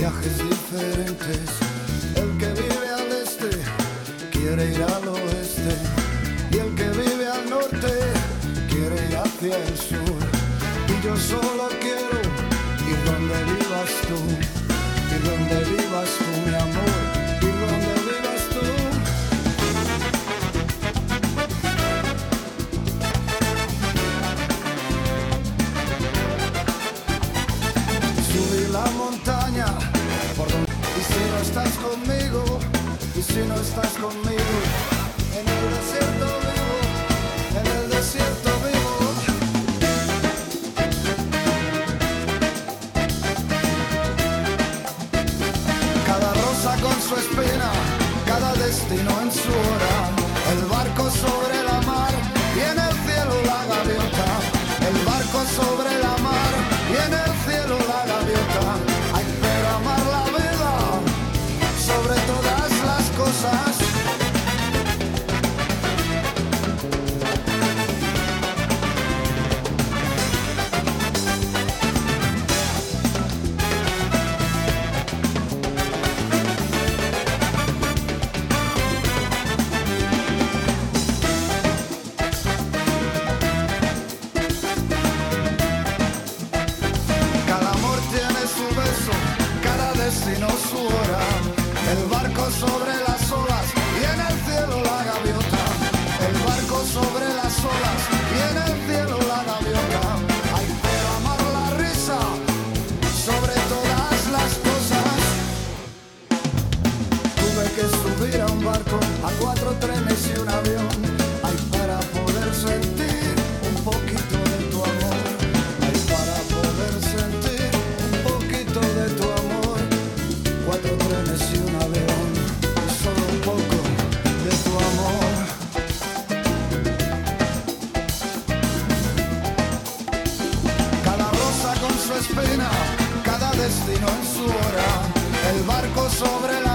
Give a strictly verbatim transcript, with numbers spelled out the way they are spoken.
viajes diferentes. El que vive al este quiere ir al oeste, y el que vive al norte quiere ir hacia el sur. Y yo solo quiero ir donde vivas tú, ir donde vivas tú, mi amor, ir donde vivas tú. Subí la montaña por donde, y si no estás conmigo, y si no estás conmigo, en el desierto vivo, en el desierto vivo. Cada rosa con su espina, cada destino en su hora, el barco sobre la mar y en el cielo la gaviota, el barco sobre la mar y en el cielo la gaviota. Hay pero amar la vida sobre todas las cosas. Destino su hora, el barco sobre las olas y en el cielo la gaviota, el barco sobre las olas y en el cielo la gaviota. Hay pero amar la risa sobre todas las cosas. Tuve que subir a un barco, a cuatro trenes y un avión, hay para poder sentir un poquito de tu amor, hay para poder sentir un poquito de tu amor. Cuatro trenes y un avión, y solo un poco de tu amor. Cada rosa con su espina, cada destino en su hora, el barco sobre la